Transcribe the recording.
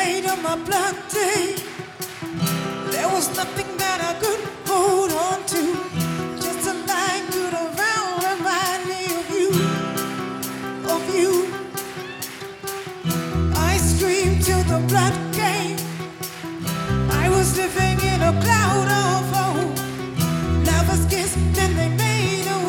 night of my blood day, there was nothing that I could hold on to.